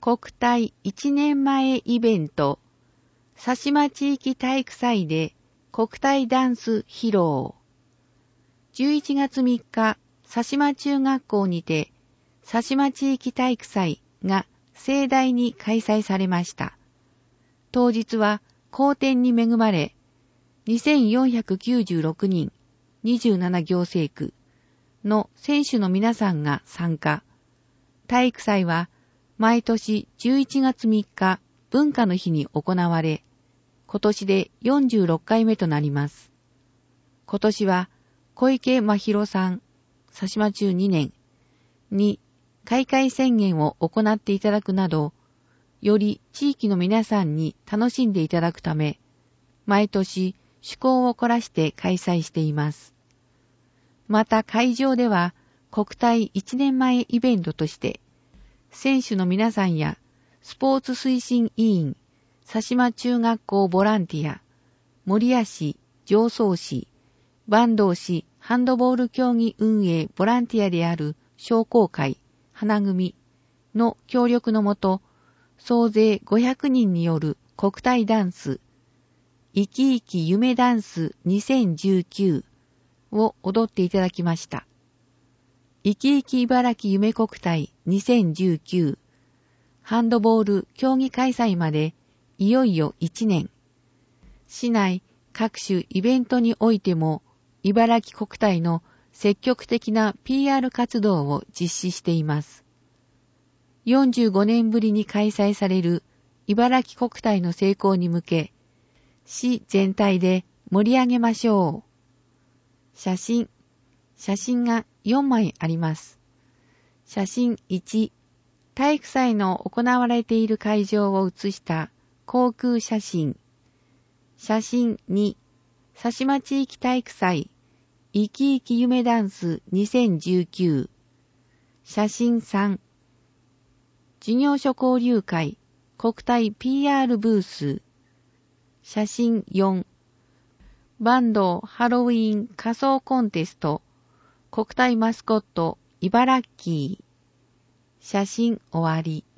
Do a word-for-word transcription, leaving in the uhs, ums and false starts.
国体いちねんまえイベント、佐島地域体育祭で国体ダンス披露。じゅういちがつみっか、佐島中学校にて、佐島地域体育祭が盛大に開催されました。当日は好天に恵まれ、にせんよんひゃくきゅうじゅうろくにん、にじゅうなな行政区の選手の皆さんが参加。体育祭は毎年じゅういちがつみっか文化の日に行われ、今年でよんじゅうろっかいめとなります。今年は小池真弘さん、佐島中にねんに開会宣言を行っていただくなど、より地域の皆さんに楽しんでいただくため、毎年趣向を凝らして開催しています。また会場では国体いちねんまえイベントとして、選手の皆さんやスポーツ推進委員、佐島中学校ボランティア、守谷市、常総市、坂東市ハンドボール競技運営ボランティアである商工会、花組の協力のもと、総勢ごひゃくにんによる国体ダンス、生き生き夢ダンスにせんじゅうきゅうを踊っていただきました。生き生き茨城夢国体にせんじゅうきゅうハンドボール競技開催までいよいよいちねん。市内各種イベントにおいても茨城国体の積極的な ピーアール 活動を実施しています。よんじゅうごねんぶりに開催される茨城国体の成功に向け、市全体で盛り上げましょう。写真。写真がよんまいあります。写真いち、体育祭の行われている会場を写した航空写真。写真に、佐島地域体育祭、生き生き夢ダンスにせんじゅうきゅう。写真さん、事業所交流会、国体 ピーアール ブース。写真よん、バンドハロウィン仮装コンテスト、国体マスコット、茨城。写真終わり。